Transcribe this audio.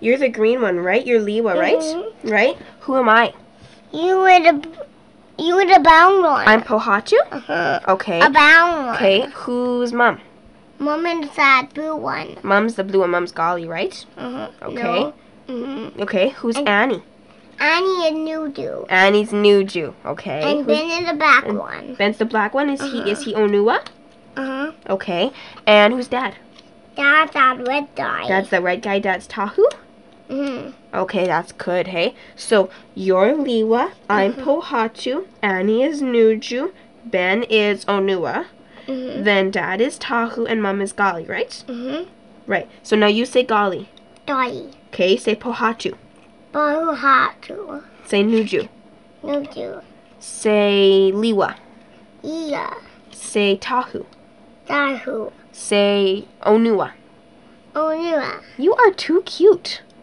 You're the green one, right? You're Liwa, right? Right? Who am I? You were the brown one. I'm Pohatu? Okay. A brown one. Okay, who's Mom? Mom is that blue one. Mom's the blue one. Mom's Golly, right? Okay. No. Okay, who's Annie? Annie is Nuju. Annie's Nuju. Okay. And Ben is the black one. Ben's the black one. Is he Onua? Okay. And who's Dad? Dad's that red guy. Dad's the red guy. Dad's Tahu? Okay, that's good, hey? So, you're Liwa, I'm Pohatu, Annie is Nuju, Ben is Onua, then Dad is Tahu, and Mom is Golly, right? Right. So now you say Golly. Dolly. Okay, say Pohatu. Pohatu. Say Nuju. Nuju. Say Liwa. Iya. Say Tahu. Tahu. Say Onua. Onua. You are too cute.